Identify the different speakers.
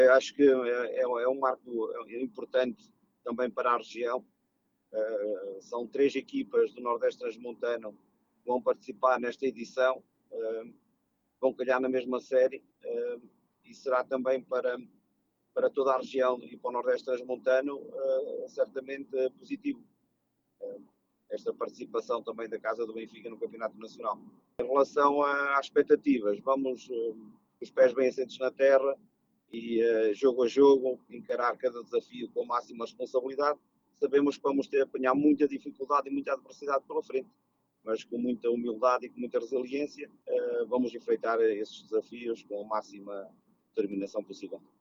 Speaker 1: Acho que é um marco importante também para a região. São 3 equipas do Nordeste Transmontano que vão participar nesta edição, vão calhar na mesma série, e será também para toda a região e para o Nordeste Transmontano certamente positivo esta participação também da Casa do Benfica no Campeonato Nacional. Em relação às expectativas, vamos os pés bem assentos na terra e jogo a jogo encarar cada desafio com a máxima responsabilidade. Sabemos que vamos ter a apanhar muita dificuldade e muita adversidade pela frente, mas com muita humildade e com muita resiliência vamos enfrentar esses desafios com a máxima determinação possível.